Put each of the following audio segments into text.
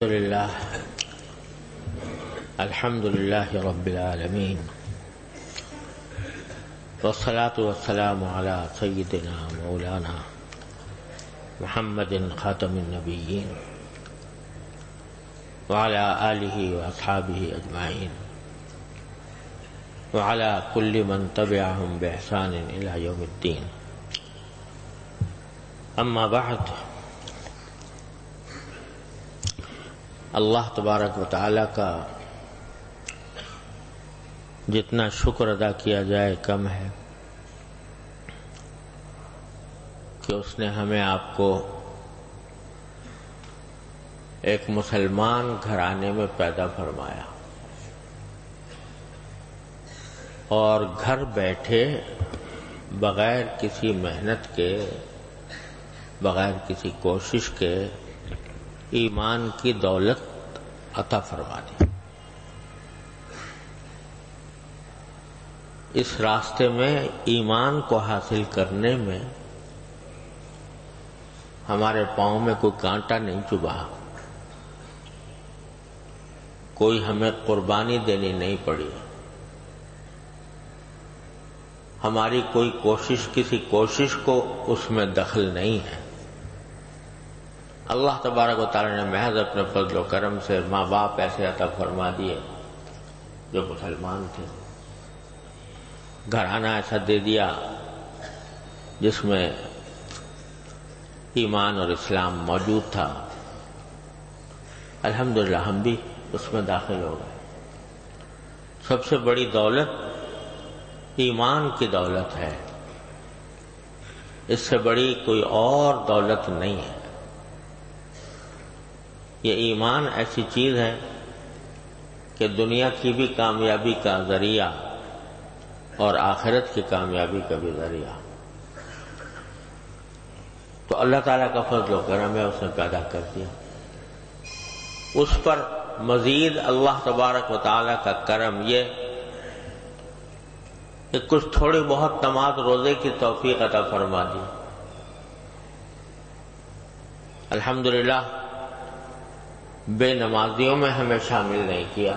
الحمد لله رب العالمين والصلاة والسلام على سيدنا مولانا محمد خاتم النبيين وعلى آله وأصحابه أجمعين وعلى كل من تبعهم بإحسان إلى يوم الدين. أما بعد، اللہ تبارک و تعالیٰ کا جتنا شکر ادا کیا جائے کم ہے کہ اس نے ہمیں آپ کو ایک مسلمان گھرانے میں پیدا فرمایا اور گھر بیٹھے بغیر کسی محنت کے، بغیر کسی کوشش کے ایمان کی دولت عطا فرما دی. اس راستے میں ایمان کو حاصل کرنے میں ہمارے پاؤں میں کوئی کانٹا نہیں چبھا، کوئی ہمیں قربانی دینی نہیں پڑی، ہماری کوئی کوشش کسی کوشش کو اس میں دخل نہیں ہے. اللہ تبارک و تعالی نے محض اپنے فضل و کرم سے ماں باپ ایسے عطا فرما دیے جو مسلمان تھے، گھرانہ ایسا دے دیا جس میں ایمان اور اسلام موجود تھا. الحمدللہ ہم بھی اس میں داخل ہو گئے. سب سے بڑی دولت ایمان کی دولت ہے، اس سے بڑی کوئی اور دولت نہیں ہے. یہ ایمان ایسی چیز ہے کہ دنیا کی بھی کامیابی کا ذریعہ اور آخرت کی کامیابی کا بھی ذریعہ. تو اللہ تعالیٰ کا فضل و کرم ہے، اس نے پیدا کر دیا. اس پر مزید اللہ تبارک و تعالیٰ کا کرم یہ کہ کچھ تھوڑی بہت نماز روزے کی توفیق عطا فرما دی. الحمدللہ بے نمازیوں میں ہمیں شامل نہیں کیا،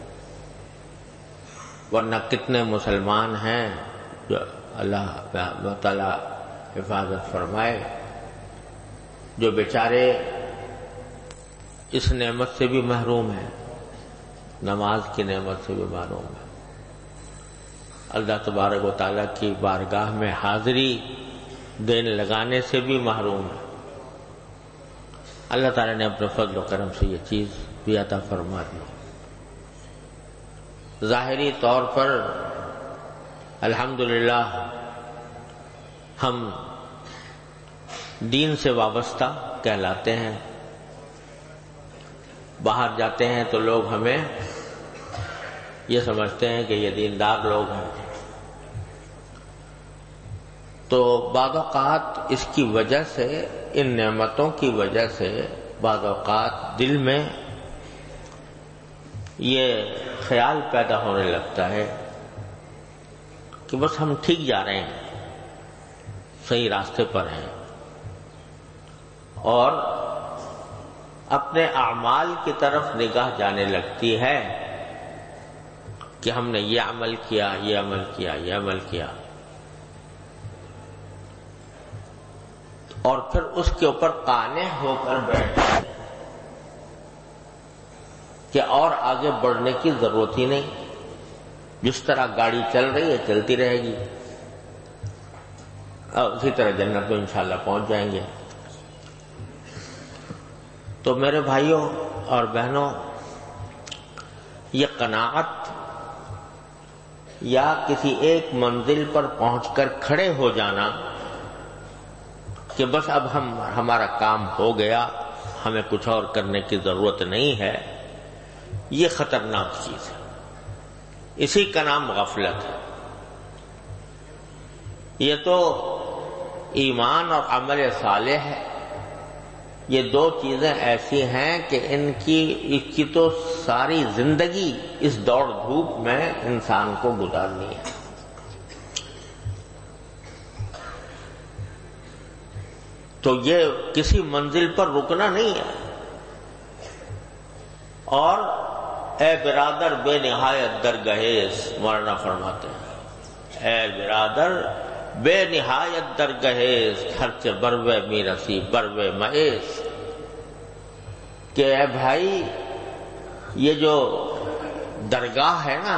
ورنہ کتنے مسلمان ہیں جو اللہ تعالی حفاظت فرمائے، جو بیچارے اس نعمت سے بھی محروم ہیں، نماز کی نعمت سے بھی محروم ہیں، اللہ تبارک و تعالیٰ کی بارگاہ میں حاضری دین لگانے سے بھی محروم ہیں. اللہ تعالیٰ نے اپنے فضل و کرم سے یہ چیز بھی عطا فرما دی. ظاہری طور پر الحمدللہ ہم دین سے وابستہ کہلاتے ہیں. باہر جاتے ہیں تو لوگ ہمیں یہ سمجھتے ہیں کہ یہ دیندار لوگ ہیں. تو بعض اوقات اس کی وجہ سے، ان نعمتوں کی وجہ سے بعض اوقات دل میں یہ خیال پیدا ہونے لگتا ہے کہ بس ہم ٹھیک جا رہے ہیں، صحیح راستے پر ہیں، اور اپنے اعمال کی طرف نگاہ جانے لگتی ہے کہ ہم نے یہ عمل کیا، یہ عمل کیا، یہ عمل کیا، اور پھر اس کے اوپر قانع ہو کر بیٹھتے ہیں کہ اور آگے بڑھنے کی ضرورت ہی نہیں، جس طرح گاڑی چل رہی ہے چلتی رہے گی، اور اسی طرح جنت میں انشاءاللہ پہنچ جائیں گے. تو میرے بھائیوں اور بہنوں، یہ قناعت یا کسی ایک منزل پر پہنچ کر کھڑے ہو جانا کہ بس اب ہمارا کام ہو گیا، ہمیں کچھ اور کرنے کی ضرورت نہیں ہے، یہ خطرناک چیز ہے. اسی کا نام غفلت ہے. یہ تو ایمان اور عمل صالح ہے، یہ دو چیزیں ایسی ہیں کہ ان کی تو ساری زندگی اس دوڑ دھوپ میں انسان کو گزارنی ہے. تو یہ کسی منزل پر رکنا نہیں ہے، اور اے برادر بے نہایت درگہیز، مولانا فرماتے ہیں اے برادر بے نہایت درگہیز، خرچ بروے میرسی بروے معیز، کہ اے بھائی یہ جو درگاہ ہے نا،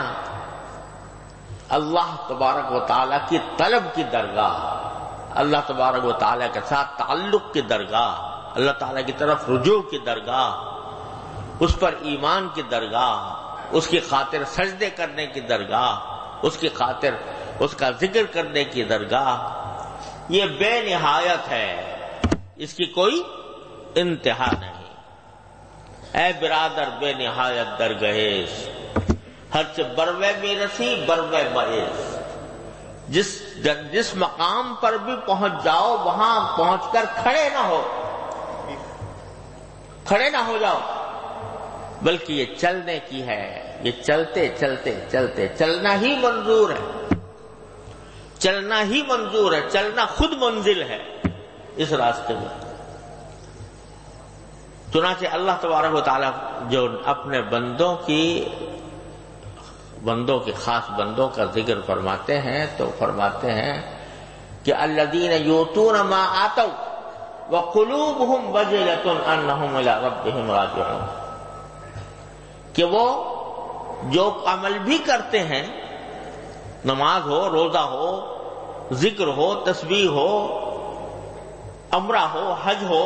اللہ تبارک و تعالیٰ کی طلب کی درگاہ، اللہ تبارک و تعالیٰ کے ساتھ تعلق کی درگاہ، اللہ تعالیٰ کی طرف رجوع کی درگاہ، اس پر ایمان کی درگاہ، اس کی خاطر سجدے کرنے کی درگاہ، اس کی خاطر اس کا ذکر کرنے کی درگاہ، یہ بے نہایت ہے، اس کی کوئی انتہا نہیں۔ اے برادر بے نہایت درگہیز، ہرچ بروے میرسی بروے معیز، جس مقام پر بھی پہنچ جاؤ وہاں پہنچ کر کھڑے نہ ہو جاؤ، بلکہ یہ چلنے کی ہے، یہ چلتے چلتے چلتے چلنا ہی منظور ہے، چلنا ہی منظور ہے، چلنا خود منزل ہے اس راستے میں۔ چنانچہ اللہ تبارک و تعالیٰ جو اپنے بندوں کے خاص بندوں کا ذکر فرماتے ہیں تو فرماتے ہیں کہ الذین یؤتون ما آتوا وقلوبهم وجلۃ انہم الی ربہم راجعون، کہ وہ جو عمل بھی کرتے ہیں، نماز ہو، روزہ ہو، ذکر ہو، تسبیح ہو، عمرہ ہو، حج ہو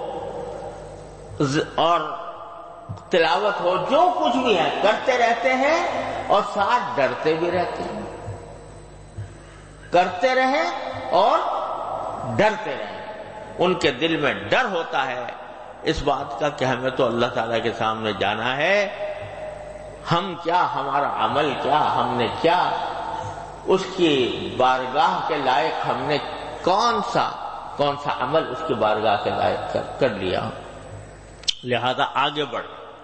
اور تلاوت ہو، جو کچھ بھی ہے کرتے رہتے ہیں اور ساتھ ڈرتے بھی رہتے ہیں، کرتے رہیں اور ڈرتے رہیں۔ ان کے دل میں ڈر ہوتا ہے اس بات کا کہ ہمیں تو اللہ تعالیٰ کے سامنے جانا ہے، ہم کیا، ہمارا عمل کیا، ہم نے کیا اس کی بارگاہ کے لائق، ہم نے کون سا عمل اس کی بارگاہ کے لائق کر لیا، لہذا آگے بڑھ۔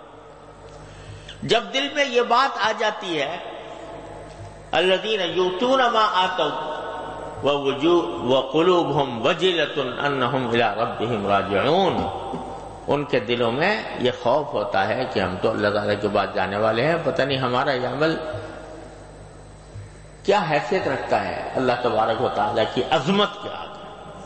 جب دل میں یہ بات آ جاتی ہے الذین یؤتون ما آتوا وقلوبهم وجلۃ انہم الی ربہم راجعون، ان کے دلوں میں یہ خوف ہوتا ہے کہ ہم تو اللہ تعالیٰ کے بعد جانے والے ہیں، پتہ نہیں ہمارا یہ عمل کیا حیثیت رکھتا ہے اللہ تبارک و تعالیٰ کی عظمت کے آگے۔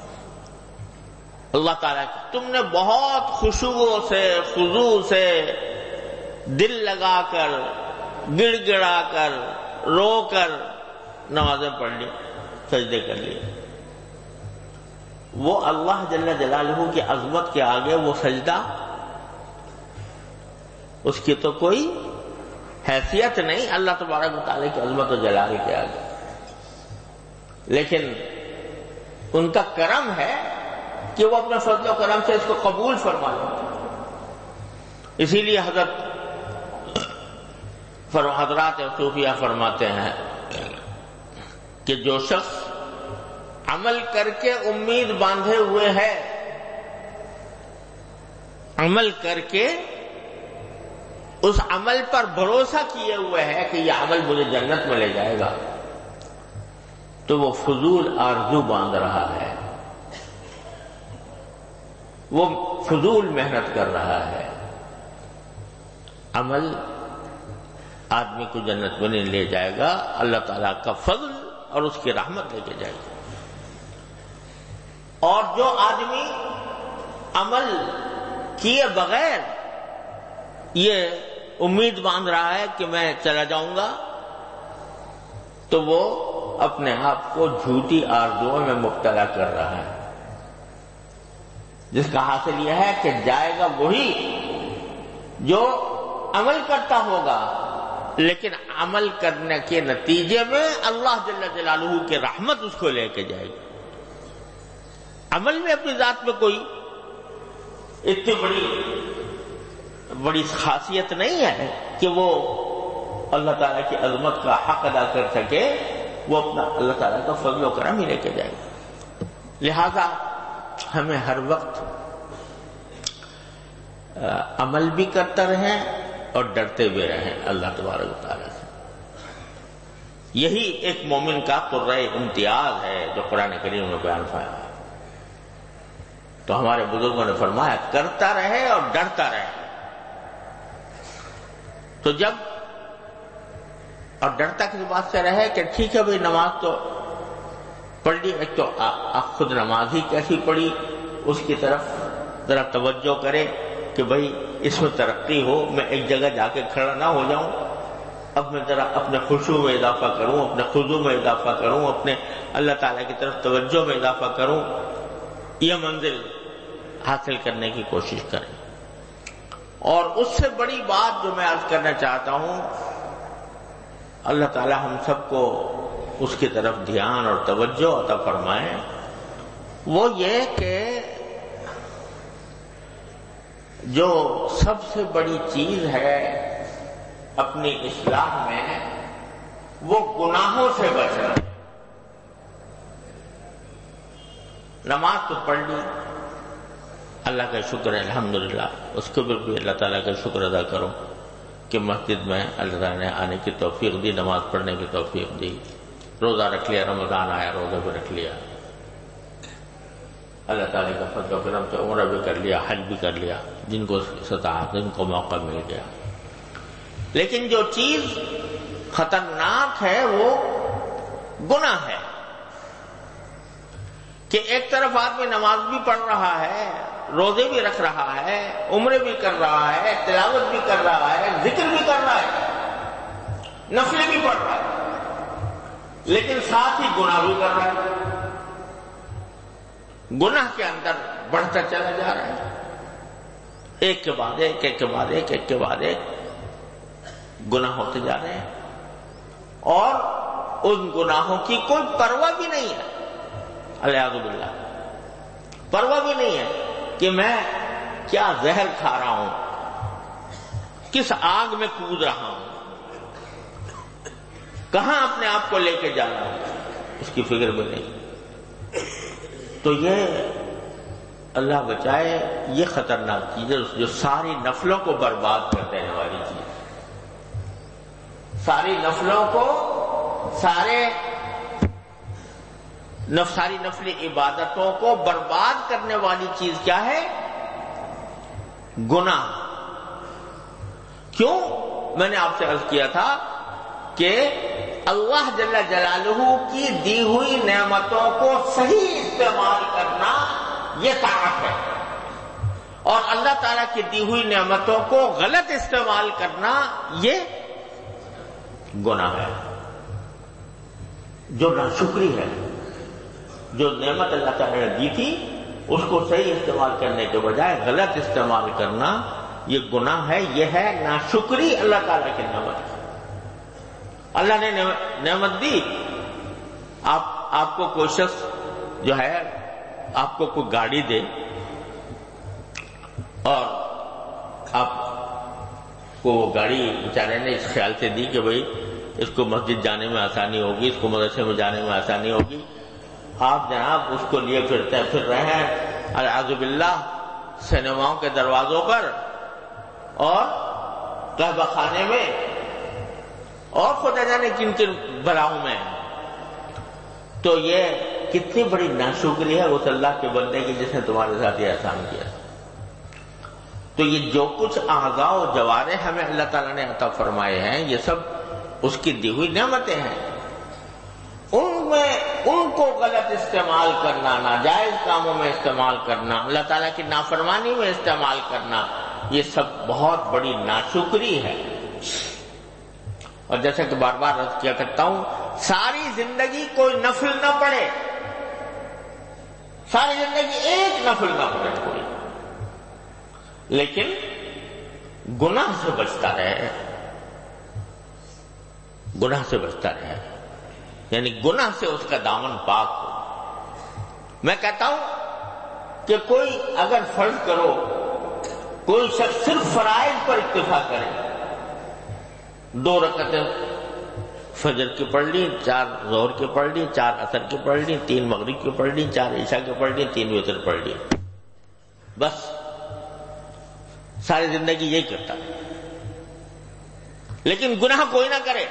اللہ تعالیٰ تم نے بہت خشوع سے، خضوع سے، دل لگا کر، گڑ گڑا کر، رو کر نمازیں پڑھ لی، سجدے کر لیے، وہ اللہ جل جلالہ کی عظمت کے آگے وہ سجدہ، اس کی تو کوئی حیثیت نہیں اللہ تبارک و تعالیٰ کی عظمت و جلال کے آگے، لیکن ان کا کرم ہے کہ وہ اپنے فضل و کرم سے اس کو قبول فرما لیتے۔ اسی لیے حضرات صوفیہ فرماتے ہیں کہ جو شخص عمل کر کے امید باندھے ہوئے ہے، عمل کر کے اس عمل پر بھروسہ کیے ہوئے ہے کہ یہ عمل مجھے جنت میں لے جائے گا، تو وہ فضول آرزو باندھ رہا ہے، وہ فضول محنت کر رہا ہے۔ عمل آدمی کو جنت میں نہیں لے جائے گا، اللہ تعالیٰ کا فضل اور اس کی رحمت لے کے جائے گا۔ اور جو آدمی عمل کیے بغیر یہ امید باندھ رہا ہے کہ میں چلا جاؤں گا، تو وہ اپنے آپ کو جھوٹی آرزوؤں میں مبتلا کر رہا ہے، جس کا حاصل یہ ہے کہ جائے گا وہی جو عمل کرتا ہوگا، لیکن عمل کرنے کے نتیجے میں اللہ جل جلالہ کی رحمت اس کو لے کے جائے گی۔ عمل میں اپنی ذات میں کوئی اتنی بڑی خاصیت نہیں ہے کہ وہ اللہ تعالیٰ کی عظمت کا حق ادا کر سکے، وہ اپنا اللہ تعالیٰ کا فضل و کرم ہی لے کے جائے گا۔ لہذا ہمیں ہر وقت عمل بھی کرتا رہیں اور ڈرتے بھی رہیں اللہ تبارک و تعالیٰ سے۔ یہی ایک مومن کا قرہ امتیاز ہے جو قرآن کریم میں بیان فرمایا ہے۔ تو ہمارے بزرگوں نے فرمایا کرتا رہے اور ڈرتا رہے۔ تو جب اور ڈرتا کس بات سے رہے کہ ٹھیک ہے بھئی نماز تو پڑھ لی، ایک تو خود نماز ہی کیسی پڑھی اس کی طرف ذرا توجہ کرے کہ بھئی اس میں ترقی ہو، میں ایک جگہ جا کے کھڑا نہ ہو جاؤں، اب میں ذرا اپنے خشوع میں اضافہ کروں، اپنے خضوع میں اضافہ کروں، اپنے اللہ تعالیٰ کی طرف توجہ میں اضافہ کروں، یہ منزل حاصل کرنے کی کوشش کریں۔ اور اس سے بڑی بات جو میں عرض کرنا چاہتا ہوں، اللہ تعالیٰ ہم سب کو اس کی طرف دھیان اور توجہ عطا فرمائے، وہ یہ کہ جو سب سے بڑی چیز ہے اپنی اصلاح میں وہ گناہوں سے بچنا۔ نماز تو پڑھ لی، اللہ کا شکر ہے الحمدللہ، اس کے بھی اللہ تعالیٰ کا شکر ادا کرو کہ مسجد میں اللہ تعالیٰ نے آنے کی توفیق دی، نماز پڑھنے کی توفیق دی، روزہ رکھ لیا، رمضان آیا روزہ بھی رکھ لیا، اللہ تعالیٰ کا فضل و کرم سے عمرہ بھی کر لیا، حج بھی کر لیا، جن کو استطاعت، جن کو موقع مل گیا۔ لیکن جو چیز خطرناک ہے وہ گناہ ہے کہ ایک طرف آدمی نماز بھی پڑھ رہا ہے، روزے بھی رکھ رہا ہے، عمرے بھی کر رہا ہے، تلاوت بھی کر رہا ہے، ذکر بھی کر رہا ہے، نفلیں بھی پڑھ رہا ہے، لیکن ساتھ ہی گناہ بھی کر رہا ہے، گناہ کے اندر بڑھتا چلا جا رہا ہے، ایک کے بعد ایک، ایک کے بعد ایک، ایک کے بعد ایک گناہ ہوتے جا رہے ہیں، اور ان گناہوں کی کوئی پرواہ بھی نہیں ہے، الیاذ باللہ، پرواہ بھی نہیں ہے کہ میں کیا زہر کھا رہا ہوں، کس آگ میں کود رہا ہوں، کہاں اپنے آپ کو لے کے جا رہا ہوں، اس کی فکر بھی نہیں۔ تو یہ اللہ بچائے، یہ خطرناک چیز ہے جو ساری نفلوں کو برباد کر دینے والی چیز، ساری نفلوں کو، ساری نفلی عبادتوں کو برباد کرنے والی چیز کیا ہے؟ گناہ۔ کیوں؟ میں نے آپ سے عرض کیا تھا کہ اللہ جل جلالہ کی دی ہوئی نعمتوں کو صحیح استعمال کرنا یہ طاعت ہے، اور اللہ تعالیٰ کی دی ہوئی نعمتوں کو غلط استعمال کرنا یہ گناہ ہے، جو ناشکری ہے۔ جو نعمت اللہ تعالیٰ نے دی تھی اس کو صحیح استعمال کرنے کے بجائے غلط استعمال کرنا یہ گناہ ہے، یہ ہے ناشکری اللہ تعالیٰ کی نعمت۔ اللہ نے نعمت دی، آپ کو کوئی شخص جو ہے آپ کو کوئی گاڑی دے اور آپ کو وہ گاڑی بیچارے نے اس خیال سے دی کہ بھئی اس کو مسجد جانے میں آسانی ہوگی، اس کو مدرسے میں جانے میں آسانی ہوگی، آپ جناب اس کو لیے پھر رہے ہیں اعوذ باللہ سینماؤں کے دروازوں پر اور قہوہ خانے میں اور خدا جانے کن کن بلاؤں میں۔ تو یہ کتنی بڑی ناشکری ہے اس اللہ کے بندے کی جس نے تمہارے ساتھ یہ احسان کیا۔ تو یہ جو کچھ اعضاء و جوارح ہمیں اللہ تعالیٰ نے عطا فرمائے ہیں یہ سب اس کی دی ہوئی نعمتیں ہیں، ان کو غلط استعمال کرنا، ناجائز کاموں میں استعمال کرنا، اللہ تعالیٰ کی نافرمانی میں استعمال کرنا، یہ سب بہت بڑی ناشکری ہے۔ اور جیسا کہ بار بار عرض کیا کرتا ہوں، ساری زندگی کوئی نفل نہ پڑھے، ساری زندگی ایک نفل نہ پڑھے کوئی، لیکن گناہ سے بچتا رہے، گناہ سے بچتا رہے، یعنی گناہ سے اس کا دامن پاک ہو۔ میں کہتا ہوں کہ کوئی اگر فرض کرو کوئی شخص صرف فرائض پر اکتفا کرے، 2 رکعتیں فجر کی پڑھ لی، 4 ظہر کی پڑھ لی، 4 عصر کی پڑھ لی، 3 مغرب کی پڑھ لی، 4 عشاء کی پڑھ لی، 3 وتر پڑھ لی، بس ساری زندگی یہی کرتا، لیکن گناہ کوئی نہ کرے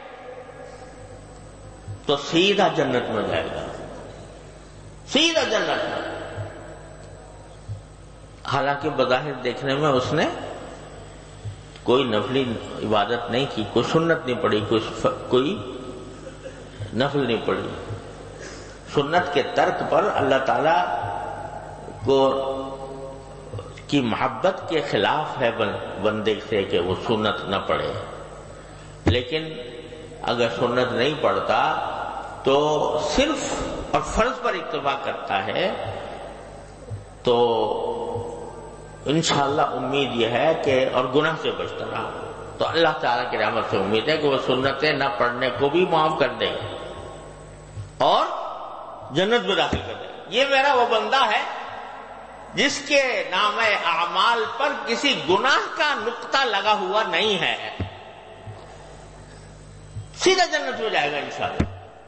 تو سیدھا جنت میں جائے گا، سیدھا جنت میں۔ حالانکہ بظاہر دیکھنے میں اس نے کوئی نفلی عبادت نہیں کی، کوئی سنت نہیں پڑھی، کوئی نفل نہیں پڑھی. سنت کے ترک پر اللہ تعالی کو کی محبت کے خلاف ہے بندے سے کہ وہ سنت نہ پڑھے. لیکن اگر سنت نہیں پڑھتا تو صرف اور فرض پر اکتفا کرتا ہے تو انشاءاللہ امید یہ ہے کہ اور گناہ سے بچتا رہا تو اللہ تعالیٰ کی رحمت سے امید ہے کہ وہ سنتیں نہ پڑھنے کو بھی معاف کر دے گا اور جنت میں داخل کر دے گا. یہ میرا وہ بندہ ہے جس کے نام اعمال پر کسی گناہ کا نقطہ لگا ہوا نہیں ہے، سیدھا جنت میں جائے گا انشاءاللہ.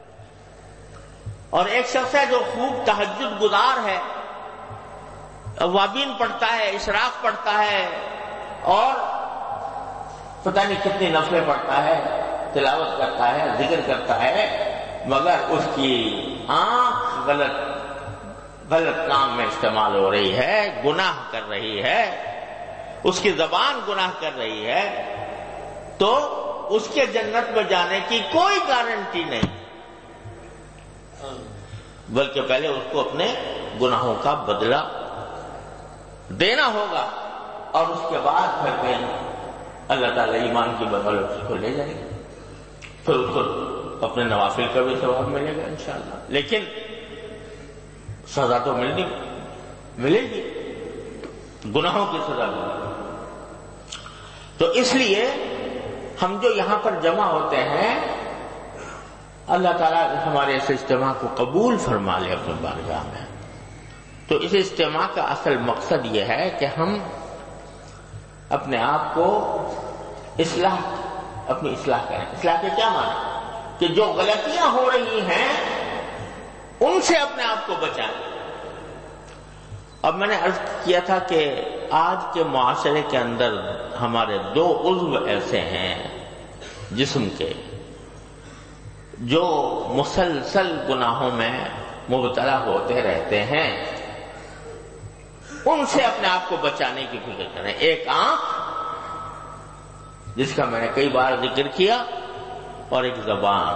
اور ایک شخص ہے جو خوب تہجد گزار ہے، اوابین پڑھتا ہے، اشراق پڑھتا ہے اور پتہ نہیں کتنی نفلیں پڑھتا ہے، تلاوت کرتا ہے، ذکر کرتا ہے، مگر اس کی آنکھ غلط کام میں استعمال ہو رہی ہے، گناہ کر رہی ہے، اس کی زبان گناہ کر رہی ہے، تو اس کے جنت میں جانے کی کوئی گارنٹی نہیں، بلکہ پہلے اس کو اپنے گناہوں کا بدلہ دینا ہوگا اور اس کے بعد پھر اللہ تعالیٰ ایمان کی بدولت اس کو لے جائے گا، پھر اس کو اپنے نوافل کا بھی ثواب ملے گا انشاءاللہ. لیکن سزا تو ملے گی، گناہوں کی سزا ملے گی. تو اس لیے ہم جو یہاں پر جمع ہوتے ہیں اللہ تعالیٰ ہمارے اس اجتماع کو قبول فرما لے اپنے بارگاہ میں. تو اس اجتماع کا اصل مقصد یہ ہے کہ ہم اپنے آپ کو اپنی اصلاح کریں. اصلاح کے کیا معنی؟ کہ جو غلطیاں ہو رہی ہیں ان سے اپنے آپ کو بچائیں. اب میں نے عرض کیا تھا کہ آج کے معاشرے کے اندر ہمارے 2 عضو ایسے ہیں جسم کے جو مسلسل گناہوں میں مبتلا ہوتے رہتے ہیں، ان سے اپنے آپ کو بچانے کی فکر کریں. ایک آنکھ جس کا میں نے کئی بار ذکر کیا اور ایک زبان.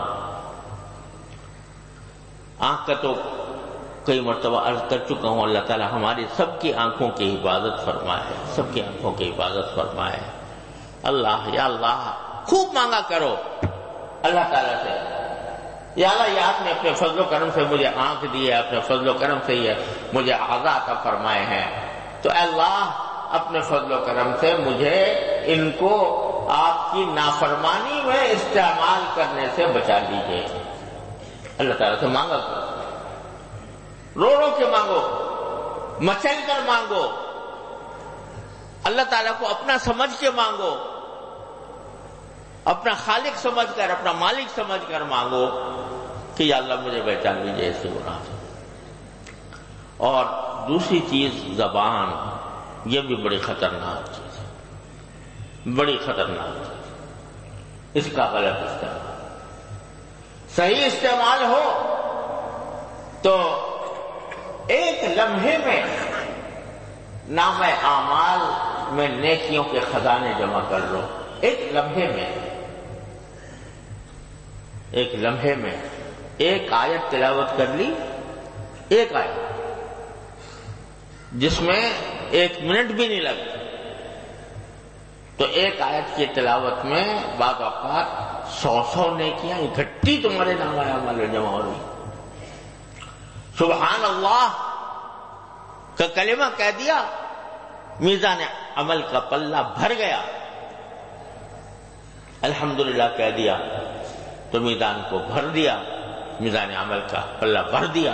آنکھ کا تو کئی مرتبہ عرض کر چکا ہوں، اللہ تعالی ہماری سب کی آنکھوں کی حفاظت فرمائے، سب کی آنکھوں کی حفاظت فرمائے. اللہ یا اللہ خوب مانگا کرو اللہ تعالیٰ سے، یا اللہ یہ آپ نے اپنے فضل و کرم سے مجھے آنکھ دی ہے، اپنے فضل و کرم سے یہ مجھے اعضاء عطا فرمائے ہیں، تو اے اللہ اپنے فضل و کرم سے مجھے ان کو آپ کی نافرمانی میں استعمال کرنے سے بچا لیجیے. اللہ تعالیٰ سے مانگا کرو، رو رو کے مانگو، مچل کر مانگو، اللہ تعالیٰ کو اپنا سمجھ کے مانگو، اپنا خالق سمجھ کر، اپنا مالک سمجھ کر مانگو کہ یا اللہ مجھے پہچان لیجیے اس سے گناہ سے. اور دوسری چیز زبان، یہ بھی بڑی خطرناک چیز ہے، بڑی خطرناک چیز. اس کا غلط استعمال، صحیح استعمال ہو تو ایک لمحے میں نام اعمال میں نیکیوں کے خزانے جمع کر لو. ایک لمحے میں ایک آیت تلاوت کر لی، ایک آیت جس میں 1 منٹ بھی نہیں لگتا، تو ایک آیت کی تلاوت میں بعض اوقات 100 نیکیاں اکٹھی تمہارے نام اعمال میں جمع ہو رہی. سبحان اللہ کا کلمہ کہہ دیا، میزان عمل کا پلہ بھر گیا. الحمدللہ کہہ دیا تو میزان کو بھر دیا، میزان عمل کا پلہ بھر دیا.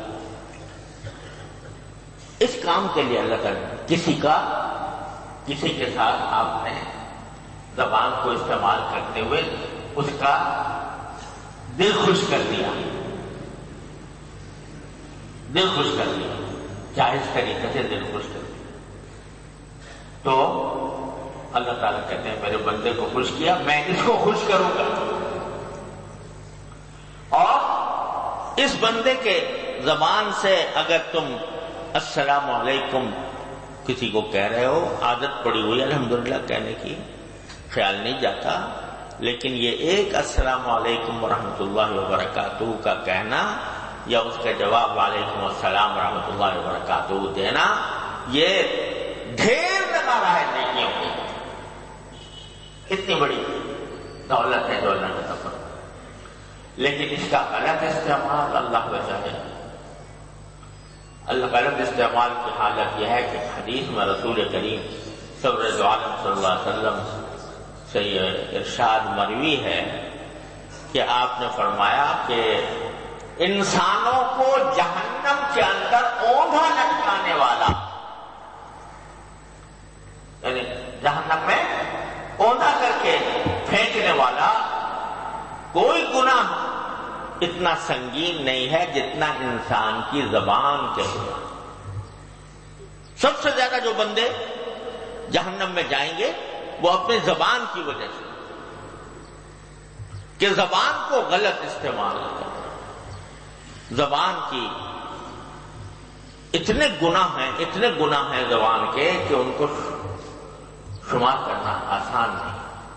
اس کام کے لیے اللہ تعالیٰ کسی کے ساتھ آپ نے زبان کو استعمال کرتے ہوئے اس کا دل خوش کر دیا، جائز طریقے سے دل خوش کر دیا. تو اللہ تعالیٰ کہتے ہیں میرے بندے کو خوش کیا، میں اس کو خوش کروں گا. اور اس بندے کے زبان سے اگر تم السلام علیکم کسی کو کہہ رہے ہو، عادت پڑی ہوئی الحمدللہ کہنے کی، خیال نہیں جاتا، لیکن یہ ایک السلام علیکم ورحمۃ اللہ وبرکاتہ کا کہنا یا اس کا جواب وعلیکم السلام ورحمۃ اللہ وبرکاتہ دینا، یہ ڈھیر لگا رہا ہے نیکیوں کی. اتنی بڑی دولت ہے جو اللہ نے عطا، لیکن اس کا غلط استعمال اللہ بچائے. غلط استعمال کی حالت یہ ہے کہ حدیث میں رسول کریم سرور عالم صلی اللہ علیہ وسلم سے یہ ارشاد مروی ہے کہ آپ نے فرمایا کہ انسانوں کو جہنم کے اندر اوندھا لٹکانے والا، یعنی جہنم میں اوندھا کر کے پھینکنے والا کوئی گناہ اتنا سنگین نہیں ہے جتنا انسان کی زبان کے گناہ. سب سے زیادہ جو بندے جہنم میں جائیں گے وہ اپنی زبان کی وجہ سے، کہ زبان کو غلط استعمال کرنا. زبان کی اتنے گناہ ہیں زبان کے کہ ان کو شمار کرنا آسان نہیں.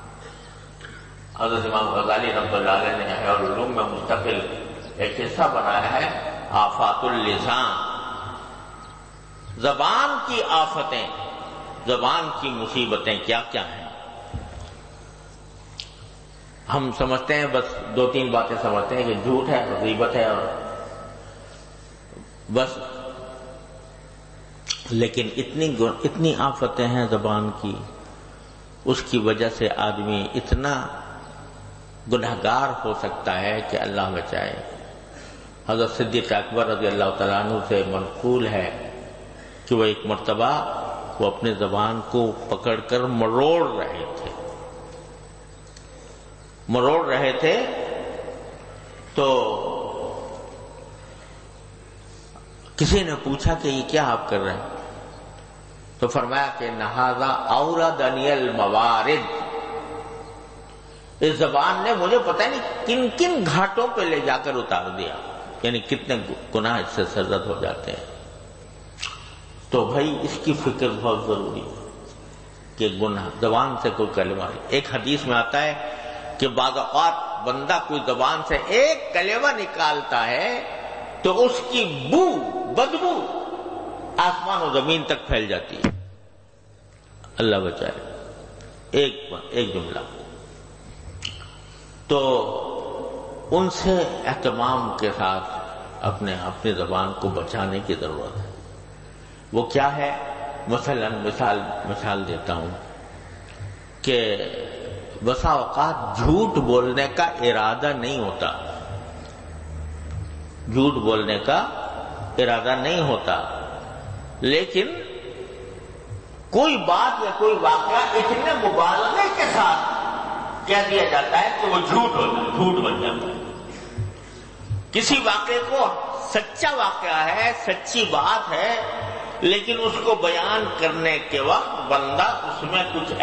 حضرت امام غزالی رحمۃ اللہ علیہ نے احیاء العلوم میں مستقل ایک حصہ بنایا ہے آفات اللسان. زبان کی آفتیں، زبان کی مصیبتیں کیا کیا ہیں. ہم سمجھتے ہیں بس 2-3 باتیں سمجھتے ہیں کہ جھوٹ ہے، غیبت ہے اور بس، لیکن اتنی آفتیں ہیں زبان کی، اس کی وجہ سے آدمی اتنا گنہگار ہو سکتا ہے کہ اللہ بچائے. حضرت صدیق اکبر رضی اللہ تعالیٰ عنہ سے منقول ہے کہ وہ ایک مرتبہ وہ اپنے زبان کو پکڑ کر مروڑ رہے تھے تو کسی نے پوچھا کہ یہ کیا آپ کر رہے ہیں؟ تو فرمایا کہ نہذا اوردنی الموارد، اس زبان نے مجھے پتہ نہیں کن کن گھاٹوں پہ لے جا کر اتار دیا، یعنی کتنے گناہ اس سے سرزد ہو جاتے ہیں. تو بھائی اس کی فکر بہت ضروری ہے کہ گناہ زبان سے کوئی کلمہ نہیں. ایک حدیث میں آتا ہے کہ بعض اوقات بندہ کوئی زبان سے ایک کلمہ نکالتا ہے تو اس کی بدبو آسمان و زمین تک پھیل جاتی ہے. اللہ بچائے. ایک جملہ. تو ان سے اہتمام کے ساتھ اپنی زبان کو بچانے کی ضرورت ہے. وہ کیا ہے؟ مثلا مثال دیتا ہوں کہ بسا اوقات جھوٹ بولنے کا ارادہ نہیں ہوتا، جھوٹ بولنے کا ارادہ نہیں ہوتا، لیکن کوئی بات یا کوئی واقعہ اتنے مبالغے کے ساتھ کہہ دیا جاتا ہے کہ وہ جھوٹ بن جاتا ہے. کسی واقعے کو سچا واقعہ ہے، سچی بات ہے، لیکن اس کو بیان کرنے کے وقت بندہ اس میں کچھ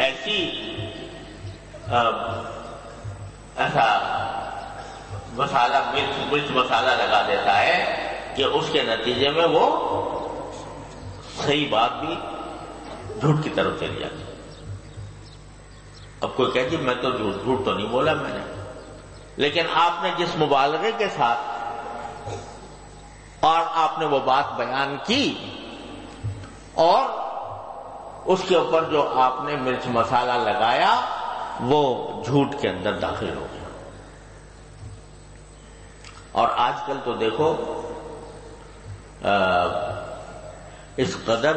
ایسا مرچ مسالہ لگا دیتا ہے کہ اس کے نتیجے میں وہ صحیح بات بھی جھوٹ کی طرف چلی جاتی. اب کوئی کہے جی میں تو جھوٹ تو نہیں بولا میں نے، لیکن آپ نے جس مبالغے کے ساتھ اور آپ نے وہ بات بیان کی اور اس کے اوپر جو آپ نے مرچ مسالہ لگایا وہ جھوٹ کے اندر داخل ہو گیا. اور آج کل تو دیکھو اس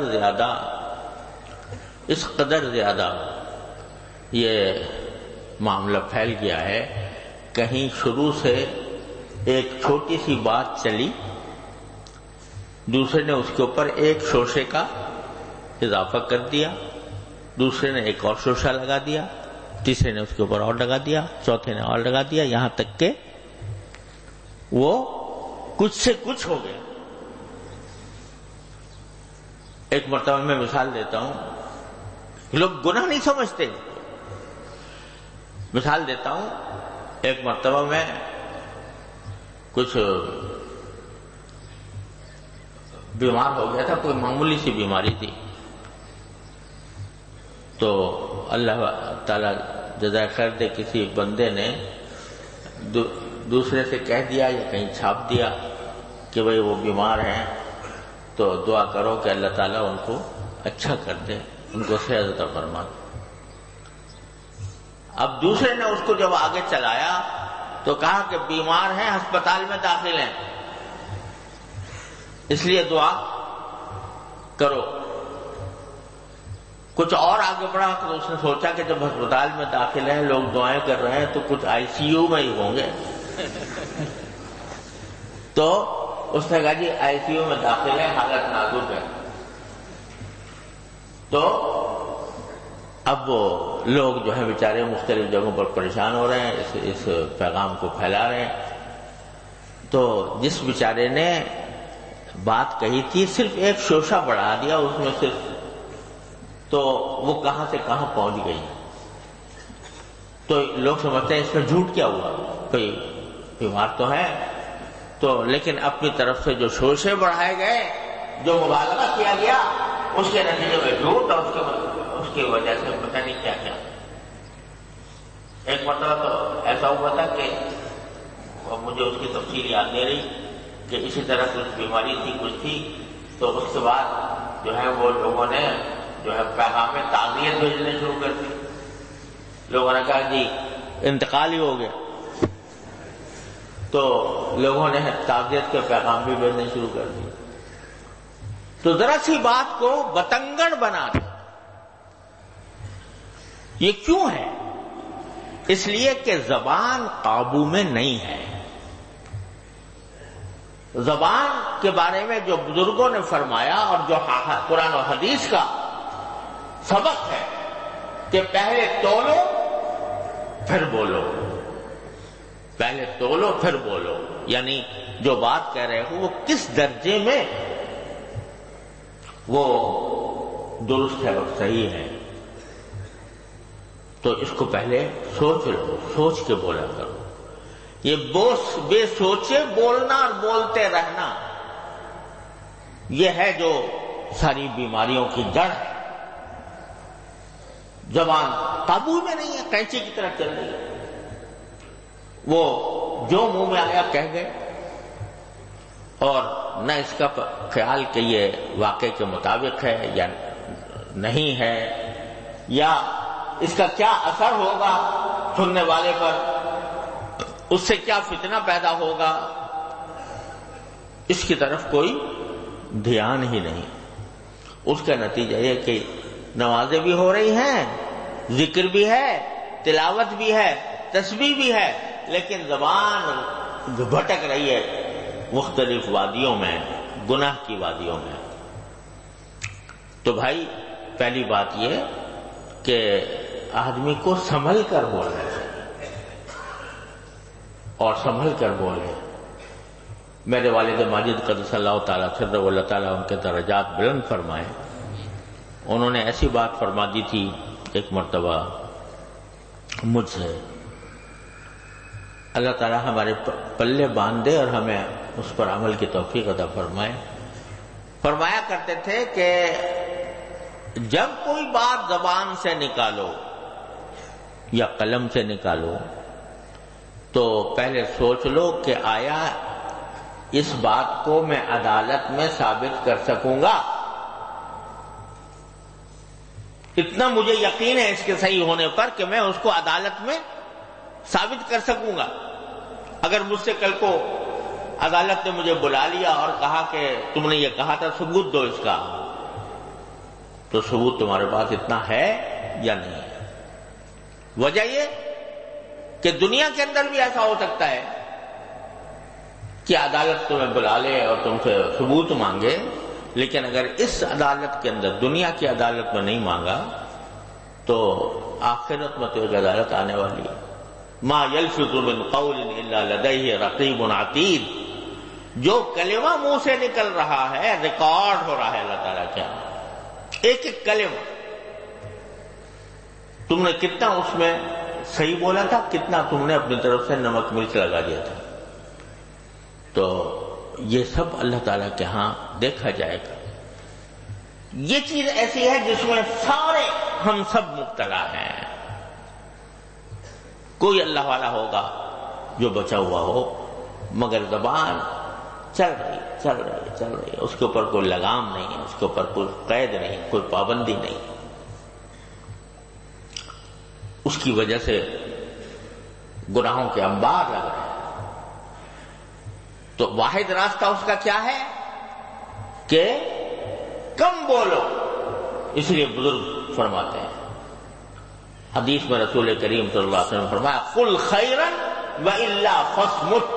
قدر زیادہ یہ معاملہ پھیل گیا ہے. کہیں شروع سے ایک چھوٹی سی بات چلی، دوسرے نے اس کے اوپر ایک شوشے کا اضافہ کر دیا، دوسرے نے ایک اور شوشہ لگا دیا، تیسرے نے اس کے اوپر اور لگا دیا، چوتھے نے اور لگا دیا، یہاں تک کہ وہ کچھ سے کچھ ہو گیا. ایک مرتبہ میں مثال دیتا ہوں، لوگ گناہ نہیں سمجھتے. مثال دیتا ہوں، ایک مرتبہ میں کچھ بیمار ہو گیا تھا، کوئی معمولی سی بیماری تھی. تو اللہ تعالی جزائے خیر دے کسی بندے نے دوسرے سے کہہ دیا یا کہیں چھاپ دیا کہ بھئی وہ بیمار ہیں تو دعا کرو کہ اللہ تعالیٰ ان کو اچھا کر دے، ان کو صحت عطا فرما دے۔ اب دوسرے نے اس کو جب آگے چلایا تو کہا کہ بیمار ہیں، ہسپتال میں داخل ہیں، اس لیے دعا کرو۔ کچھ اور آگے بڑھا تو اس نے سوچا کہ جب ہسپتال میں داخل ہیں، لوگ دعائیں کر رہے ہیں تو کچھ آئی سی یو میں ہی ہوں گے۔ تو اس نے کہا جی آئی سی یو میں داخل ہے، حالت نازک ہے۔ تو اب وہ لوگ جو ہیں بیچارے مختلف جگہوں پر پریشان ہو رہے ہیں، اس پیغام کو پھیلا رہے ہیں۔ تو جس بیچارے نے بات کہی تھی صرف ایک شوشہ بڑھا دیا اس میں صرف، تو وہ کہاں سے کہاں پہنچ گئی۔ تو لوگ سمجھتے ہیں اس میں جھوٹ کیا ہوا، کوئی بیمار تو ہے، تو لیکن اپنی طرف سے جو شوشے بڑھائے گئے، جو مبالغہ کیا گیا، اس کے نتیجے میں جھوٹ اور اس کی وجہ سے پتہ نہیں کیا کیا۔ ایک مرتبہ تو ایسا ہوا تھا کہ مجھے اس کی تفصیل یاد نہیں رہی کہ اسی طرح کچھ بیماری تھی، کچھ تھی، تو اس کے بعد جو ہے وہ لوگوں نے جو ہے پیغام میں تعزیت بھیجنے شروع کر دی۔ لوگوں نے کہا جی انتقال ہی ہو گیا، تو لوگوں نے تعزیت کے پیغام بھی بھیجنے شروع کر دی۔ تو ذرا سی بات کو بتنگڑ بنا دیا۔ یہ کیوں ہے؟ اس لیے کہ زبان قابو میں نہیں ہے۔ زبان کے بارے میں جو بزرگوں نے فرمایا اور جو قرآن و حدیث کا سبق ہے کہ پہلے تولو پھر بولو، پہلے تولو پھر بولو، یعنی جو بات کہہ رہے ہو وہ کس درجے میں وہ درست ہے اور صحیح ہے، تو اس کو پہلے سوچ لو، سوچ کے بولا کرو۔ یہ بے سوچے بولنا اور بولتے رہنا، یہ ہے جو ساری بیماریوں کی جڑ ہے۔ زبان قابو میں نہیں ہے، کینچی کی طرح چل رہی ہے، وہ جو منہ میں آیا کہہ گئے، اور نہ اس کا خیال کہ یہ واقعے کے مطابق ہے یا نہیں ہے، یا اس کا کیا اثر ہوگا سننے والے پر، اس سے کیا فتنہ پیدا ہوگا، اس کی طرف کوئی دھیان ہی نہیں۔ اس کا نتیجہ یہ کہ نمازیں بھی ہو رہی ہیں، ذکر بھی ہے، تلاوت بھی ہے، تسبیح بھی ہے، لیکن زبان بھٹک رہی ہے مختلف وادیوں میں، گناہ کی وادیوں میں۔ تو بھائی پہلی بات یہ کہ آدمی کو سنبھل کر بولنا چاہیے اور سنبھل کر بولے۔ میرے والد ماجد قدس اللہ تعالیٰ سر، اللہ تعالیٰ ان کے درجات بلند فرمائے، انہوں نے ایسی بات فرما دی تھی ایک مرتبہ مجھ سے، اللہ تعالیٰ ہمارے پلے باندھ دے اور ہمیں اس پر عمل کی توفیق عطا فرمائے۔ فرمایا کرتے تھے کہ جب کوئی بات زبان سے نکالو یا قلم سے نکالو تو پہلے سوچ لو کہ آیا اس بات کو میں عدالت میں ثابت کر سکوں گا؟ اتنا مجھے یقین ہے اس کے صحیح ہونے پر کہ میں اس کو عدالت میں ثابت کر سکوں گا۔ اگر مجھ سے کل کو عدالت نے مجھے بلا لیا اور کہا کہ تم نے یہ کہا تھا، ثبوت دو اس کا، تو ثبوت تمہارے پاس اتنا ہے یا نہیں ہے؟ وجہ یہ کہ دنیا کے اندر بھی ایسا ہو سکتا ہے کہ عدالت تمہیں بلا لے اور تم سے ثبوت مانگے، لیکن اگر اس عدالت کے اندر، دنیا کی عدالت میں نہیں مانگا، تو آخرت میں تو ایک عدالت آنے والی ہے۔ ما یلفظ من قول الا لدیہ رقیب عتید، جو کلمہ منہ سے نکل رہا ہے ریکارڈ ہو رہا ہے اللہ تعالیٰ کیا، ایک ایک کلمہ تم نے کتنا اس میں صحیح بولا تھا، کتنا تم نے اپنی طرف سے نمک مرچ لگا دیا تھا، تو یہ سب اللہ تعالیٰ کے ہاں دیکھا جائے گا۔ یہ چیز ایسی ہے جس میں سارے ہم سب مبتلا ہیں، کوئی اللہ والا ہوگا جو بچا ہوا ہو، مگر زبان چل رہی، اس کے اوپر کوئی لگام نہیں ہے، اس کے اوپر کوئی قید نہیں، کوئی پابندی نہیں، اس کی وجہ سے گناہوں کے انبار لگ رہے ہیں۔ تو واحد راستہ اس کا کیا ہے کہ کم بولو۔ اس لیے بزرگ فرماتے ہیں، حدیث میں رسول کریم صلی اللہ علیہ وسلم نے فرمایا قل خیرا والا فاصمت،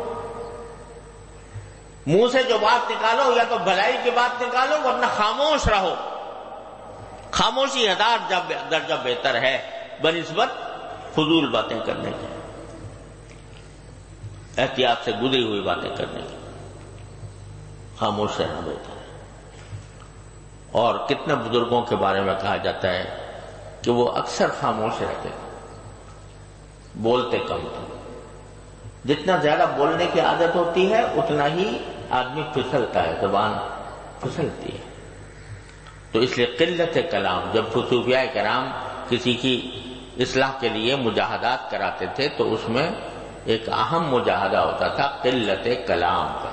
منہ سے جو بات نکالو یا تو بھلائی کی بات نکالو ورنہ خاموش رہو۔ خاموشی 1000 درجہ بہتر ہے بنسبت فضول باتیں کرنے کی، احتیاط سے گزری ہوئی باتیں کرنے کی۔ خاموش رہنا بہتر ہے۔ اور کتنے بزرگوں کے بارے میں کہا جاتا ہے کہ وہ اکثر خاموش رہتے، بولتے کم تھے۔ جتنا زیادہ بولنے کی عادت ہوتی ہے اتنا ہی آدمی پھسلتا ہے، زبان پھسلتی ہے۔ تو اس لیے قلت کلام، جب صوفیاء کرام کسی کی اصلاح کے لیے مجاہدات کراتے تھے تو اس میں ایک اہم مجاہدہ ہوتا تھا قلت کلام کا،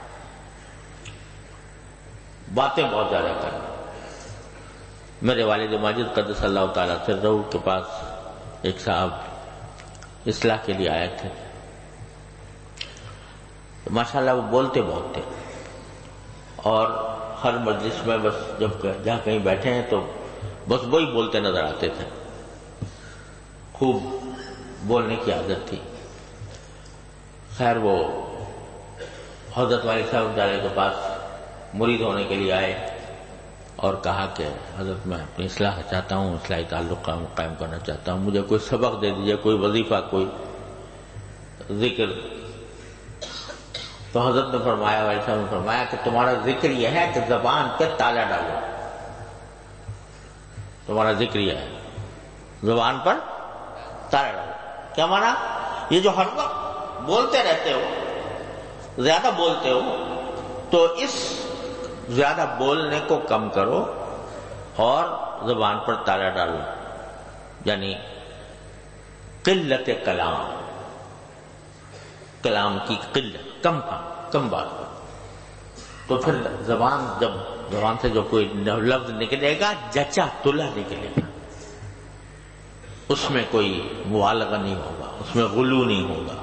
باتیں بہت زیادہ کرنا۔ میرے والد ماجد قدس اللہ تعالیٰ سرہ کے پاس ایک صاحب اصلاح کے لیے آئے تھے، ماشاءاللہ وہ بولتے بہت تھے، اور ہر مجلس میں بس جب جہاں کہیں بیٹھے ہیں تو بس وہی بولتے نظر آتے تھے، خوب بولنے کی عادت تھی۔ خیر وہ حضرت والد صاحب کے پاس مرید ہونے کے لیے آئے اور کہا کہ حضرت میں اپنی اصلاح چاہتا ہوں، اصلاحی تعلق قائم کرنا چاہتا ہوں، مجھے کوئی سبق دے دیجیے، کوئی وظیفہ، کوئی ذکر۔ تو حضرت نے فرمایا، والد صاحب نے فرمایا کہ تمہارا ذکر یہ ہے کہ زبان پہ تالا ڈالو، تمہارا ذکر یہ ہے زبان پر تالا ڈالو۔ کیا مانا؟ یہ جو ہر وقت بولتے رہتے ہو، زیادہ بولتے ہو، تو اس زیادہ بولنے کو کم کرو اور زبان پر تالا ڈالو، یعنی قلت کلام، کلام کی قلت، کم بات کرو۔ تو پھر جب زبان سے جو کوئی لفظ نکلے گا جچا تلا نکلے گا، اس میں کوئی مبالغہ نہیں ہوگا، اس میں غلو نہیں ہوگا،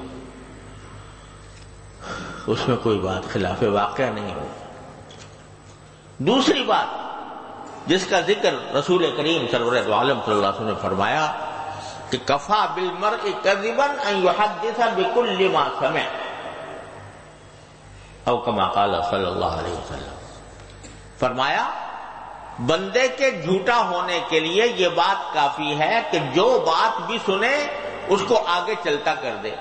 اس میں کوئی بات خلاف واقعہ نہیں ہوگا۔ دوسری بات جس کا ذکر رسول کریم سرور عالم صلی اللہ علیہ وسلم نے فرمایا کہ کفا بالمرء کذبا ان یحدث بکل ما سمع، او کما قال صلی اللہ علیہ وسلم، فرمایا بندے کے جھوٹا ہونے کے لیے یہ بات کافی ہے کہ جو بات بھی سنے اس کو آگے چلتا کر دے،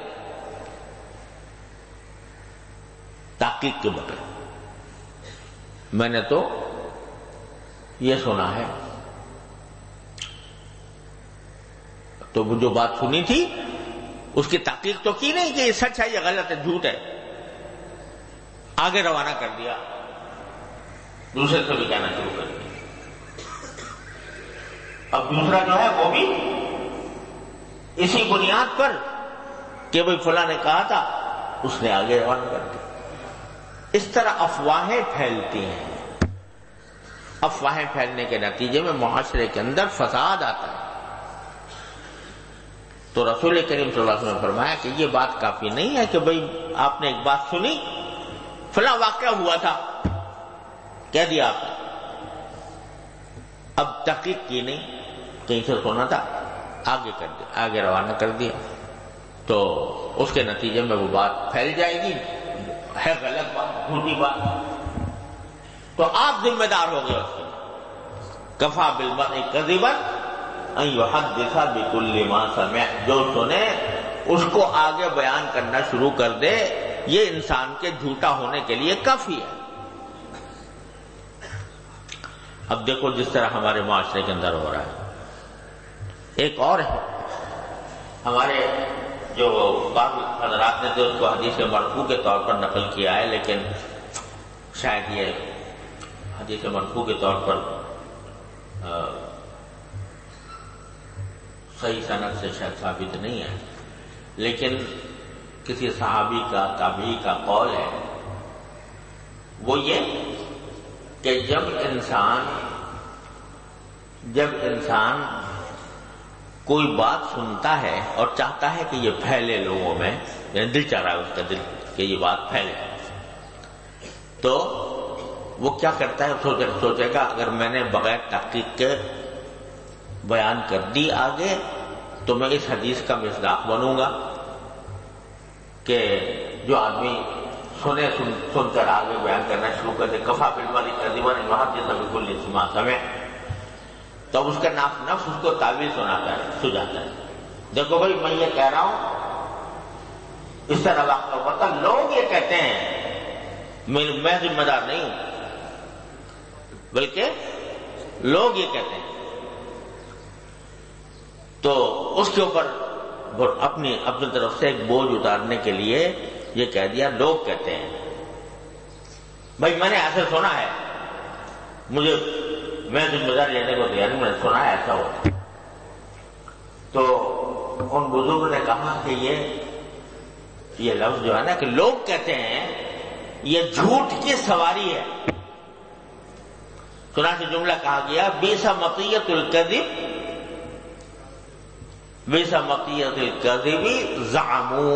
تحقیق کے بغیر۔ میں نے تو یہ سنا ہے، تو وہ جو بات سنی تھی اس کی تحقیق تو کی نہیں کہ یہ سچ ہے، یہ غلط ہے، جھوٹ ہے، آگے روانہ کر دیا، دوسرے سے بھی کہنا شروع کر دیا۔ اب دوسرا جو ہے وہ بھی اسی بنیاد پر کہ بھئی فلاں نے کہا تھا، اس نے آگے روانہ کر دیا۔ اس طرح افواہیں پھیلتی ہیں، افواہیں پھیلنے کے نتیجے میں معاشرے کے اندر فساد آتا ہے۔ تو رسول کریم صلی اللہ علیہ وسلم نے فرمایا کہ یہ بات کافی نہیں ہے کہ بھئی آپ نے ایک بات سنی، فلاں واقعہ ہوا تھا، کہہ دیا آپ نے، اب تحقیق کی نہیں، کہیں سے سنا تھا، آگے کر دیا، آگے روانہ کر دیا، تو اس کے نتیجے میں وہ بات پھیل جائے گی، ہے غلط بات، جھوٹی بات، تو آپ ذمہ دار ہو گئے اس کے۔ کفا بالمرء کذبا ان یحدث بکل ما سمع، جو سنے اس کو آگے بیان کرنا شروع کر دے، یہ انسان کے جھوٹا ہونے کے لیے کافی ہے۔ اب دیکھو جس طرح ہمارے معاشرے کے اندر ہو رہا ہے، ایک اور ہے، ہمارے جو بعض حضرات نے تو اس کو حدیث مرفوع کے طور پر نقل کیا ہے، لیکن شاید یہ حدیث مرفوع کے طور پر صحیح سند سے شاید ثابت نہیں ہے۔ لیکن کسی صحابی کا تابعی کا قول ہے، وہ یہ کہ جب انسان کوئی بات سنتا ہے اور چاہتا ہے کہ یہ پھیلے لوگوں میں، یعنی دل چاہ رہا ہے اس کا دل کہ یہ بات پھیلے، تو وہ کیا کرتا ہے، سوچے گا اگر میں نے بغیر تحقیق کے بیان کر دی آگے تو میں اس حدیث کا مصداق بنوں گا کہ جو آدمی سن کر آگے بیان کرنا شروع کر دے، کفا بالمرء کذبا ان حدث بکل ما سمع، تب اس کا نفس اس کو تعویل سجاتا ہے، دیکھو بھائی میں یہ کہہ رہا ہوں اس طرح واقع ہوتا، لوگ یہ کہتے ہیں، میں ذمہ دار نہیں ہوں، بلکہ لوگ یہ کہتے ہیں، تو اس کے اوپر اپنی طرف سے ایک بوجھ اتارنے کے لیے یہ کہہ دیا لوگ کہتے ہیں، بھائی میں نے ایسے سنا ہے، میں ذمہ دار لینے کو تیار نہیں، میں نے سنا ہے ایسا ہو۔ تو ان بزرگ نے کہا کہ یہ لفظ جو ہے نا کہ لوگ کہتے ہیں، یہ جھوٹ کی سواری ہے، چنانچہ جملہ کہا گیا بیس مطیت الکذب زعموا،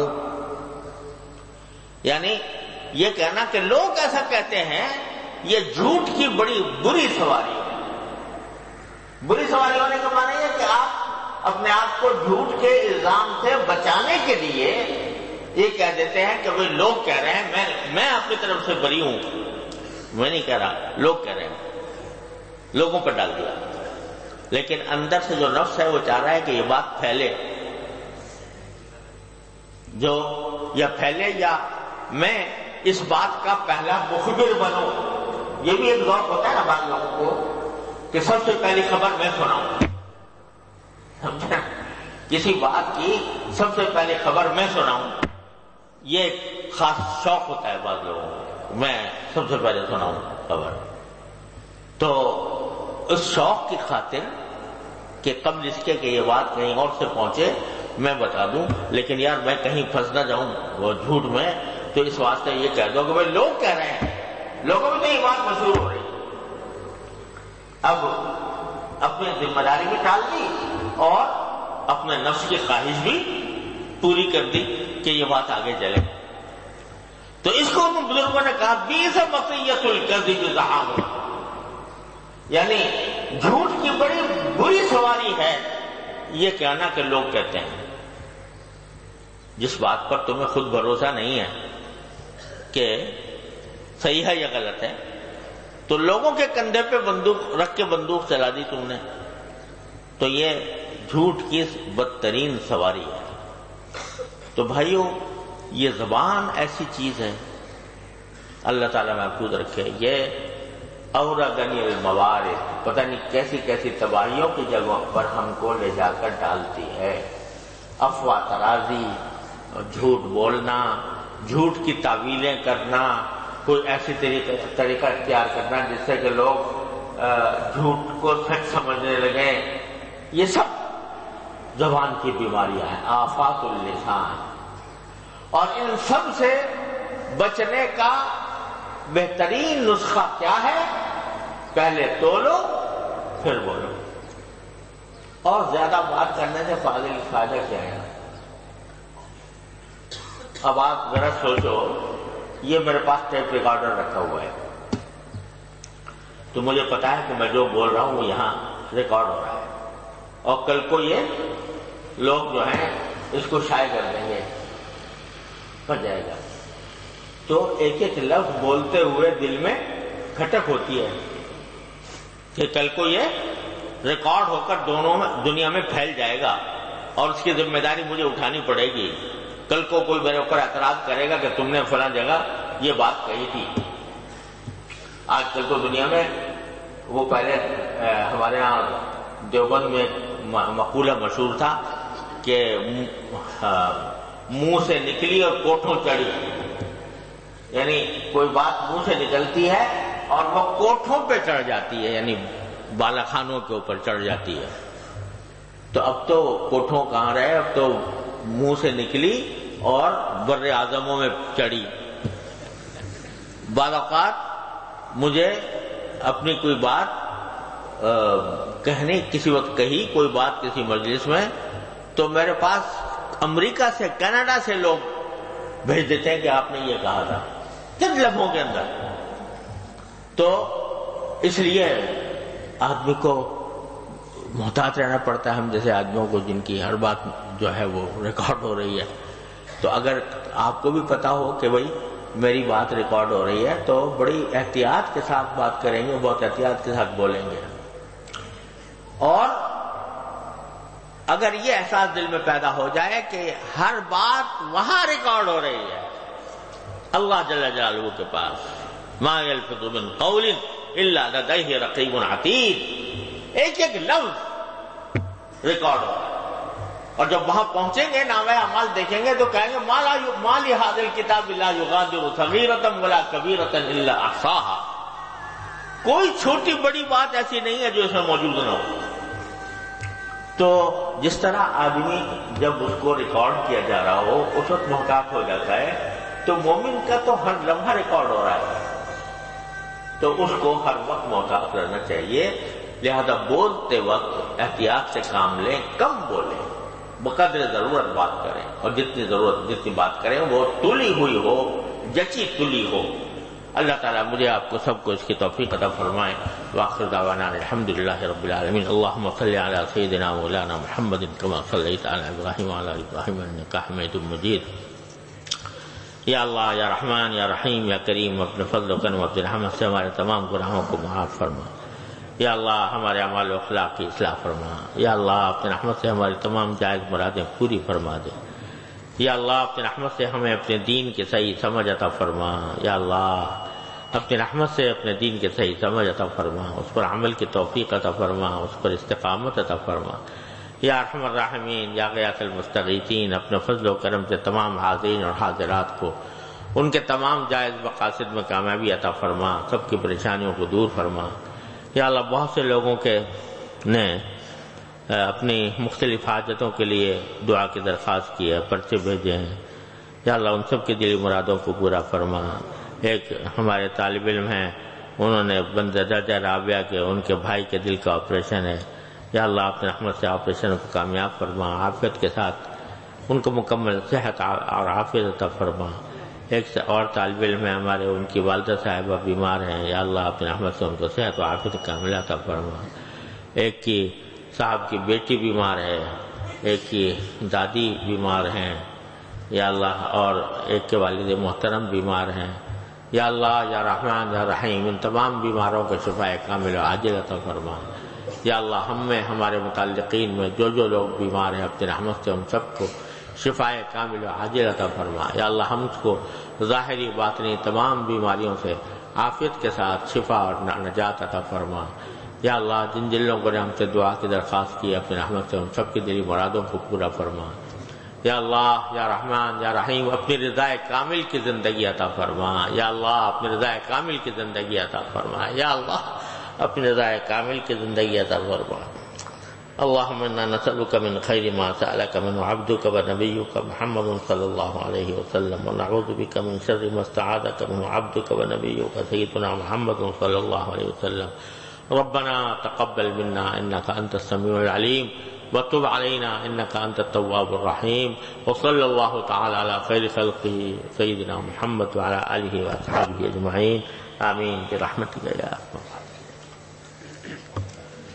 یعنی یہ کہنا کہ لوگ ایسا کہتے ہیں یہ جھوٹ کی بڑی بری سواری ہے۔ بری سواری ہونے کا معنی ہے کہ آپ اپنے آپ کو جھوٹ کے الزام سے بچانے کے لیے یہ کہہ دیتے ہیں کہ وہ لوگ کہہ رہے ہیں، میں اپنی طرف سے بری ہوں، میں نہیں کہہ رہا، لوگ کہہ رہے ہیں، لوگوں پر ڈال دیا۔ لیکن اندر سے جو نفس ہے وہ چاہ رہا ہے کہ یہ بات پھیلے، یا پھیلے یا میں اس بات کا پہلا مخبر بنوں۔ یہ بھی ایک ذوق ہوتا ہے نا بعض لوگوں کو کہ سب سے پہلی خبر میں سناؤں، سمجھا؟ کسی بات کی سب سے پہلی خبر میں سناؤں، یہ ایک خاص شوق ہوتا ہے بعض لوگوں کو، میں سب سے پہلے سناؤں خبر۔ تو اس شوق کی خاطر کہ قبل اس کے کہ یہ بات کہیں اور سے پہنچے میں بتا دوں، لیکن یار میں کہیں پھنس نہ جاؤں وہ جھوٹ میں، تو اس واسطے یہ کہہ دو کہ بھائی لوگ کہہ رہے ہیں، لوگوں میں تو یہ بات مشہور ہو رہی۔ اب اپنی ذمہ داری بھی ٹال دی اور اپنے نفس کی خواہش بھی پوری کر دی کہ یہ بات آگے چلے۔ تو اس کو ان بزرگوں نے کہا بیس مطیت الکذب زعموا، یعنی جھوٹ کی بڑی بری سواری ہے یہ کہنا کہ لوگ کہتے ہیں، جس بات پر تمہیں خود بھروسہ نہیں ہے کہ صحیح ہے یا غلط ہے، تو لوگوں کے کندھے پہ بندوق رکھ کے بندوق چلا دی تم نے، تو یہ جھوٹ کی بدترین سواری ہے۔ تو بھائیو یہ زبان ایسی چیز ہے، اللہ تعالیٰ محفوظ رکھے، یہ اورغنی الموارد، پتہ نہیں کیسی کیسی تباہیوں کی جگہوں پر ہم کو لے جا کر ڈالتی ہے۔ افواہ ترازی، جھوٹ بولنا، جھوٹ کی تعویلیں کرنا، کوئی ایسی طریقہ اختیار کرنا جس سے کہ لوگ جھوٹ کو سچ سمجھنے لگیں، یہ سب زبان کی بیماریاں ہیں، آفات اللسان۔ اور ان سب سے بچنے کا بہترین نسخہ کیا ہے؟ پہلے تولو پھر بولو، اور زیادہ بات کرنے سے فائدہ کیا ہے؟ اب آپ ذرا سوچو، یہ میرے پاس ٹیپ ریکارڈر رکھا ہوا ہے، تو مجھے پتا ہے کہ میں جو بول رہا ہوں وہ یہاں ریکارڈ ہو رہا ہے، اور کل کو یہ لوگ جو ہیں اس کو شائع کر دیں گے، پھٹ جائے گا۔ تو ایک ایک لفظ بولتے ہوئے دل میں کھٹک ہوتی ہے کہ کل کو یہ ریکارڈ ہو کر دنیا میں پھیل جائے گا، اور اس کی ذمہ داری مجھے اٹھانی پڑے گی۔ کل کو کوئی میرے اوپر اعتراض کرے گا کہ تم نے فلاں جگہ یہ بات کہی تھی۔ آج کل تو دنیا میں وہ پہلے ہمارے ہاں دیوبند میں مقولہ مشہور تھا کہ منہ سے نکلی اور کوٹھوں چڑھی، یعنی کوئی بات منہ سے نکلتی ہے اور وہ کوٹھوں پہ چڑھ جاتی ہے، یعنی بالا خانوں کے اوپر چڑھ جاتی ہے۔ تو اب تو کوٹھوں کہاں رہے، اب تو منہ سے نکلی اور بر اعظموں میں چڑھی۔ بعض اوقات مجھے اپنی کوئی بات کہنے کسی وقت کہی کوئی بات کسی مجلس میں، تو میرے پاس امریکہ سے کینیڈا سے لوگ بھیج دیتے ہیں کہ آپ نے یہ کہا تھا چند لمحوں کے اندر۔ تو اس لیے آدمی کو محتاط رہنا پڑتا ہے، ہم جیسے آدمیوں کو جن کی ہر بات جو ہے وہ ریکارڈ ہو رہی ہے۔ تو اگر آپ کو بھی پتا ہو کہ بھئی میری بات ریکارڈ ہو رہی ہے تو بڑی احتیاط کے ساتھ بات کریں گے، بہت احتیاط کے ساتھ بولیں گے۔ اور اگر یہ احساس دل میں پیدا ہو جائے کہ ہر بات وہاں ریکارڈ ہو رہی ہے اللہ جل جلالہ کے پاس، ما یلفظ من قول الا لدیہ رقیب عتید، ایک ایک لفظ ریکارڈ ہو رہا ہے۔ اور جب وہاں پہنچیں گے نامہ اعمال دیکھیں گے تو کہیں گے ما لہذا الکتاب لا یغادر صغیرۃ ولا کبیرۃ الا احصاها، کوئی چھوٹی بڑی بات ایسی نہیں ہے جو اس میں موجود نہ ہو۔ تو جس طرح آدمی جب اس کو ریکارڈ کیا جا رہا ہو اس وقت محتاط ہو جاتا ہے، تو مومن کا تو ہر لمحہ ریکارڈ ہو رہا ہے، تو اس کو ہر وقت محتاط رہنا چاہیے۔ لہذا بولتے وقت احتیاط سے کام لیں، کم بولیں، بقدر ضرورت بات کریں، اور جتنی بات کریں وہ تلی ہوئی ہو، جچی تلی ہو۔ اللہ تعالیٰ مجھے آپ کو سب کو اس کی توفیق عطا فرمائے۔ وآخر دعوانا الحمدللہ رب العالمین۔ اللہم صلی علی سیدنا مولانا محمد کما صلیت علی ابراہیم وعلی آل ابراہیم انک حمید مجید۔ یا اللہ یا رحمان یا رحیم یا کریم، اپنے فضل و کرم اپنے رحمت سے ہمارے تمام گناہوں کو معاف فرما۔ یا اللہ ہمارے اعمال و اخلاق کی اصلاح فرما۔ یا اللہ اپنے رحمت سے ہماری تمام جائز مرادیں پوری فرما دے۔ یا اللہ اپنے رحمت سے ہمیں اپنے دین کی صحیح سمجھ عطا فرما۔ یا اللہ اپنے رحمت سے اپنے دین کی صحیح سمجھ عطا فرما، اس پر عمل کی توفیق عطا فرما، اس پر استقامت عطا فرما۔ یا ارحم الراحمین یا غیاث المستغیثین، اپنے فضل و کرم سے تمام حاضرین اور حاضرات کو ان کے تمام جائز مقاصد میں کامیابی عطا فرما، سب کی پریشانیوں کو دور فرما۔ یا اللہ بہت سے لوگوں کے نے اپنی مختلف حاجتوں کے لیے دعا کی درخواست کی ہے، پرچے بھیجے ہیں، یا اللہ ان سب کی دلی مرادوں کو پورا فرما۔ ایک ہمارے طالب علم ہیں، انہوں نے بندرجہ رابعہ کے ان کے بھائی کے دل کا آپریشن ہے، یا اللہ اپنے رحمت سے آپریشن کو کامیاب فرما، عافیت کے ساتھ ان کو مکمل صحت اور عافیت عطا فرما۔ ایک اور طالب علم ہے ہمارے، ان کی والدہ صاحبہ بیمار ہیں، یا اللہ اپنے رحمت سے ان کو صحت و عافیت کاملہ عطا فرما۔ ایک کی صاحب کی بیٹی بیمار ہے، ایک کی دادی بیمار ہیں، یا اللہ، اور ایک کے والد محترم بیمار ہیں۔ یا اللہ یا رحمان یا رحیم ان تمام بیماروں کو شفائے کامل و عاجل عطا فرما۔ یا اللہ ہم میں ہمارے متعلقین میں جو لوگ بیمار ہیں اپنی رحمت سے ہم سب کو شفائے کامل و عاجل عطا فرما۔ یا اللہ ہم کو ظاہری باطنی تمام بیماریوں سے عافیت کے ساتھ شفا اور نجات عطا فرما۔ یا اللہ جن لوگوں نے ہم سے دعا کی درخواست کی اپنی رحمت سے ان سب کی دلی مرادوں کو پورا فرما۔ یا اللہ یا رحمان یا رحیم اپنی رضا کامل کی زندگی عطا فرما۔ یا اللہ اپنی رضا کامل کی زندگی عطا فرما۔ یا اللہ اپنی رضا کامل کی زندگی عطا فرما۔ اللہم انا نسألک من خیر ما سألک من عبدک و نبیک محمد صلی اللہ علیہ وسلم، ونعوذ بک من شر ما استعاذک من عبدک و نبیک سیدنا محمد صلی اللہ علیہ وسلم۔ ربنا تقبل منا انك انت السميع العليم وتب علينا انك انت التواب الرحيم، وصلى الله تعالى على خير خلقه سيدنا محمد وعلى اله واصحابه اجمعين، آمين برحمتك يا ارحم الراحمين۔